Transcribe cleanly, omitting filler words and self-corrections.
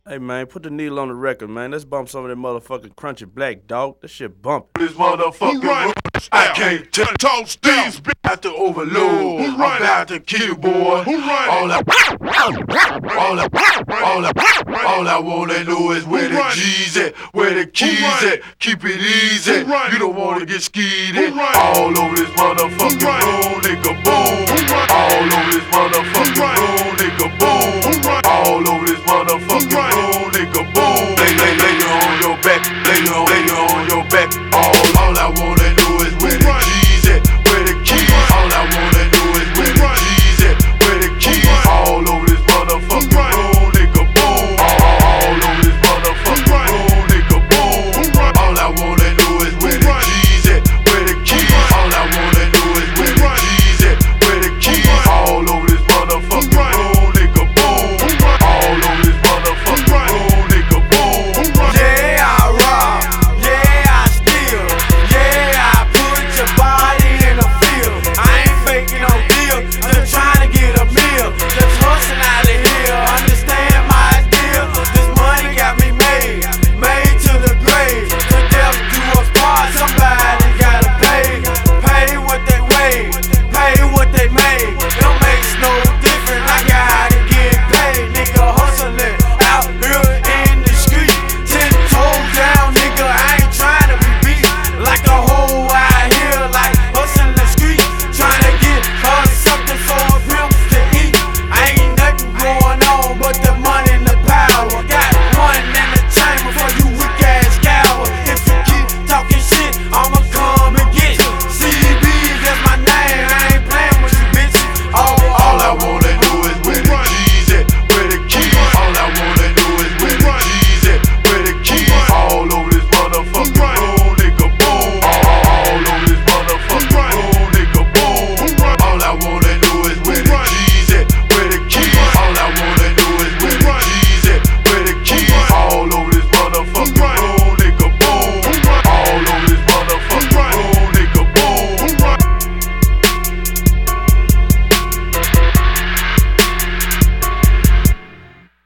Hey man, put the needle on the record, man. Let's bump some of that motherfucking crunchy black dog. That shit bump. This motherfucking room, I can't toss these bitches out to overload. I'm about to kill you, boy. All I wanna know is where the G's at, where the keys at. Keep it easy. You don't wanna get skeeted. All over this motherfucking room, nigga, boom. All over this motherfucking room, nigga, boom. All over this motherfucking room.